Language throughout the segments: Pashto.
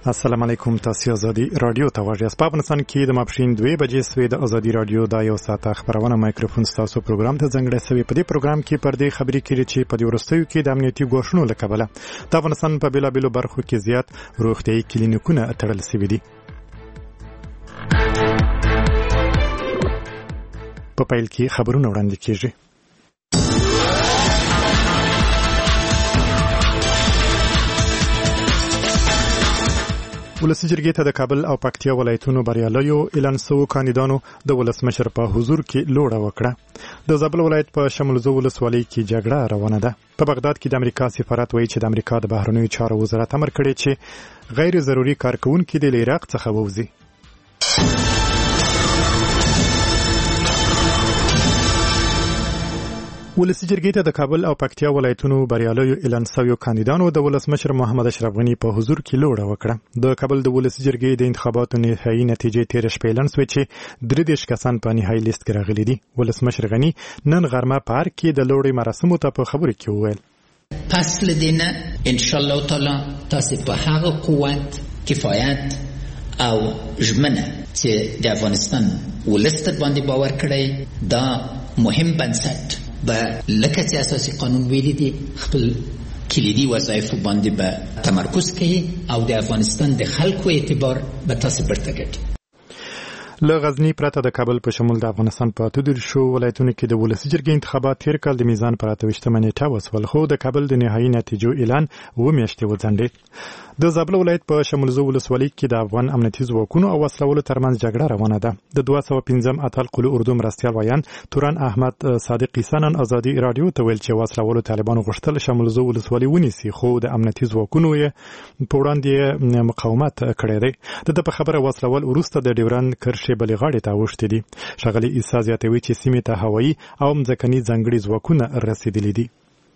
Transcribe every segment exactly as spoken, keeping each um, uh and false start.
السلام علیکم. تاسو ازادي رادیو ته واجی اس په افغانستان کې د ماپښین دوه بجې سوي د ازادي رادیو د یو ساعت خبرونه مایکروفون تاسو پروګرام ته ځنګړی سوي. په دې پروګرام کې پر دې خبرې کړي چې په دې ورستیو کې د امنیتي ګواښونو له کبله د افغانستان په بیلابیلو برخو کې زیات روغتیايي کلینیکونه تړل شوي دي. په پیل کې خبرونه وړاندې کیږي. ولسی جرګې ته د کابل او پکتیا ولایتونو بریالیو اعلان شوو کاندیدانو د ولسمشر په حضور کې لوړه وکړه. د زابل ولایت په شمولزو ولسوالۍ کې جګړه روانه ده. په بغداد کې د امریکا سفارت وایي چې د امریکا د بهرنیو چارو وزارت امر کړی چې غیر ضروري کارکونکي د عراق څخه ووځي. ولسی جرګې ته د کابل او پکتیا ولایتونو بریالیو اعلان شویو کاندیدانو د ولسمشر محمد اشرف غنی په حضور کې لوړه وکړه. د کابل د ولسی جرګې د انتخاباتو نهایی نتیجې تیر شپه اعلان شوې چې درې دېرش کسان په نهایی لیست کې راغلي دي. ولسمشر غنی نن غرمه پارک کې د لوړې مراسمو ته په خبرو کې وویل: پس لدینه ان شاء الله تعالی تاسو په هغه قوت کفایت او ژمنه چې د افغانستان ولست باندې باور کړی دا مهم بنسټ به لکه چې اساسي قانون ویلي دي خپل کلیدي وظایف باندې به تمرکز کوي او د افغانستان د خلکو اعتبار به تاسو برته کړي. له غزنی پرته د کابل په شمول د افغانستان په اته دېرشو ولایتونو کې د ولسی جرګې انتخابات تیر کال د میزان پر اته ویشتمه نیټه وسول، خو د کابل د نهایی نتیجو اعلان اوه میاشتې وځنډېد. د زابل ولایت په شمولزو ولسوالۍ کې د افغان امنیتي ځواکونو او وسلوالو ترمنځ جګړه روانه ده. د دوه سوه پنځم اتل قلو اردو مرستیال ویان توران احمد صادقی سنن ازادي رادیو ته ویل چې وسلوالو طالبانو غوښتل شمولزو ولسوالۍ ونیسي، خو د امنیتي ځواکونو یې په وړاندې مقاومت کړی دی. د په خبره وسلوال وروسته د ډیورند کرښې بلې غاړې ته اوښتي دي. ښاغلي عیسی زیاتوي چې سیمې ته هوایي او مځکني ځانګړي ځواکونه رسیدلي دي.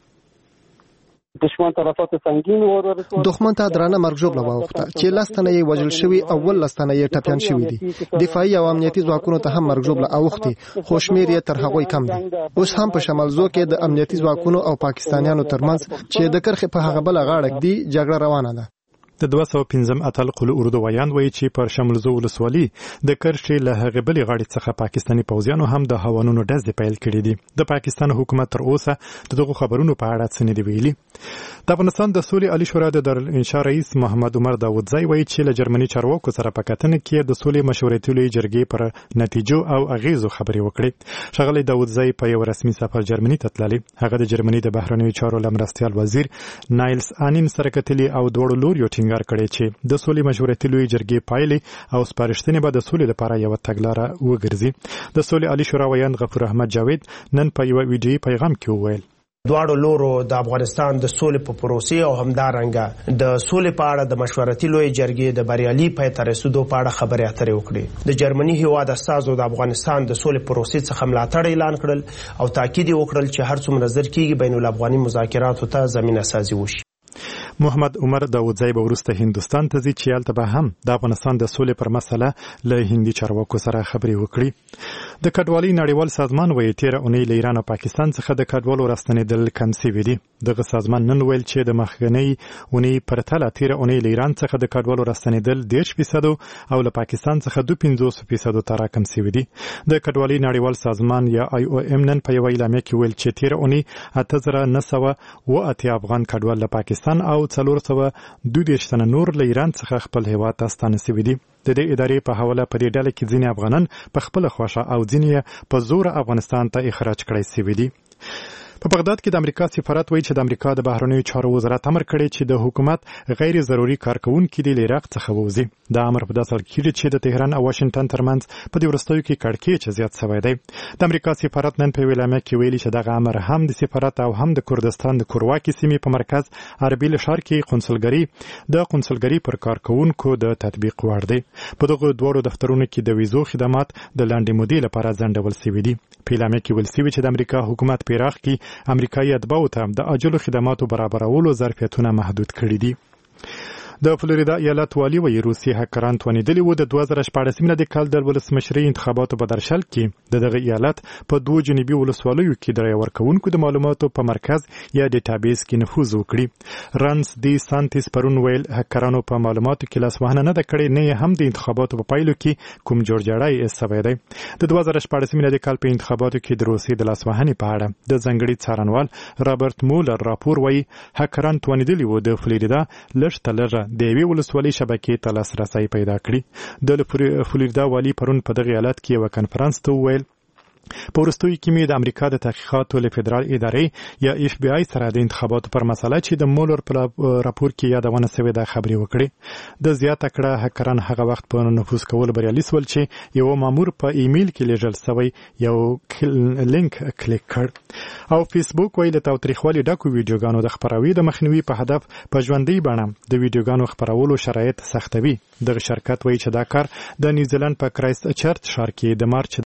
دشمن طرفات سنگین ورسول دښمن ته درانه مرګ ژوبله واوښته چې لس تنه یې وژل شوي او ولس تنه یې ټپیان شوي دي. دفاعي او امنیتي ځواکونو ته هم مرګ ژوبله اوښتې، خو شمېر یې تر هغوی کم دی. اوس هم په شمالزو کې د امنیتي ځواکونو او پاکستانیانو ترمنځ چې د کرښې په هغه بله غاړه ږدي جګړه روانه ده. د دوه سوه پنځم اتل قلو اردو ویان وایي چې پر شمولزو ولسوالۍ د کرښې له هغې بلې غاړې څخه پاکستاني پوځیانو هم د هوانونو ډزې پیل کړي دي. د پاکستان حکومت تر اوسه د دغو خبرونو په اړه څه نه دي ویلي. د افغانستان د سولې عالي شورا د دارالانشا رئیس محمد عمر داودزی وایي چې له جرمني چارواکو سره په کتنه کې د سولې مشورتي لویې جرګې پر نتیجو او اغیزو خبرې وکړې. ښاغلی داودزی په یو رسمي سفر جرمني ته تللی. هغه د جرمني د بهرنیو چارو له مرستیال وزیر نایلس آنین سره کتلي او دواړو لوریو ټینګار کړی چې د سولې مشورتي لویې جرګې پایلې او سپارښتنې به د سولې لپاره یوه تګلاره وګرځي. د سولې عالي شورا ویان غفور احمد جاوید نن په یوه ویډیویي پیغام کې وویل: دواړو لورو د افغانستان د سولې په پروسې او همدارنګه د سولې په اړه د مشورتي لویې جرګې د بریالي پای ته رسېدو په اړه خبرې اترې وکړې. د جرمني هېواد استازو د افغانستان د سولې پروسې څخه ملاتړ اعلان کړل او تاکید یې وکړل چې هر څومره ژر کېږي بین الافغاني مذاکراتو ته زمینه سازي وشي. محمد عمر داودزی به وروسته هندوستان ته ځي چې هلته به هم د افغانستان د سولې پر مسله له هندي چارواکو سره خبرې وکړي. د کډوالۍ نړیوال سازمان وایي تېره اونۍ له ایران او پاکستان څخه د کډوالو راستنېدل کم سوي دي. دغه سازمان نن ویل چې د مخکنۍ اونۍ پرتله تېره اونۍ له ایران څخه د کډوالو راستنېدل دېرش فیصدو او له پاکستان څخه دوه پنځوس فیصدو ته راکم سوي دي. د کډوالۍ نړیوال سازمان یا آی او ام نن په یوه اعلامیه کې ویل چې تېره اونۍ اته زره نه سوه اوه اتیا افغان کډوال له پاکستان او څلور سوه دوه دېرش تنه نور له ایران څخه خپل هېواد ته ستانه سوي دي. د دې ادارې په حواله په دې ډله کې ځینې افغانان په خپله خوښه او ځینې په زوره افغانستان ته اخراج کړی سوي دي. په بغداد کې د امریکا سفارت وایي چې د امریکا د بهرنیو چارو وزارت امر کړی چې د حکومت غیر ضروري کارکونکي د عراق څخه ووځي. دا امر په داسې حال کې دی چې د تهران او واشنګټن ترمنځ په دې وروستیو کې کړکېچ زیات شوی دی. د امریکا سفارت نن په یوه اعلامیه کې ویلي چې دغه امر هم د سفارت او هم د کردستان د کورواکې سیمې په مرکز اربیل ښار کې قونسلګري د قونسلګري پر کارکونکو د تطبیق وړ دی. په دغو دواړو دفترونو کې د ویزو خدمات د لنډې مودې لپاره ځنډول شوي دي. په اعلامیه کې ویل شوي چې د امریکا حکومت په عراق کې امریکایي اتباعو ته د عاجلو خدماتو برابرولو ظرفیتونه محدود کړي دي. د فلوریدا ایالت والي وایي روسي هکران توانیدلي وو د دوه زره شپاړس میلادي کال د ولسمشرۍ انتخاباتو په درشل کې د دغه ایالت په دوه جنوبي ولسوالیو کې د رایې ورکوونکو د معلوماتو په مرکز یا ډیټابیس کې نفوذ وکړي. رانس دی سانتیس پرون ویل هکرانو په معلوماتو کې لاسوهنه نه ده کړې، نه هم د انتخاباتو په پایلو کې کوم جوړجاړی ایستلی دی. د دوه زره شپاړس میلادي کال په انتخاباتو کې د روسي د لاسوهنې په اړه د ځانګړي څارنوال رابرټ مولر راپور وایي هکران توانیدلي وو د فلوریدا لږ تر لږه د یوې ولسوالۍ شبکې ته لاسرسی پیدا کړي. د فلوریدا والي پرون په دغه ایالت کې یوه کنفرانس ته وویل په وروستیو کې مې د امریکا د تحقیقاتو له فدرال ادارې یا اف بی آی سره د انتخاباتو پر مسله چې د مولر په راپور کې یادونه سوې ده خبرې وکړې. د زیاته کړه هکران هغه وخت په نفوذ کول بریالي سول چې یو مامور په ایمیل کې لیږل سوی یو لینک کلیک کړ. او فیسبوک ویل د تاوتریخوالي ډکو ویډیوګانو د خپراوي د مخنیوي په هدف په ژوندۍ بڼه د ویډیوګانو خپرولو شرایط سختوي. دغه شرکت وایي چې دا کار د نیوزیلند په کرایست چرچ ښار کې د مارچ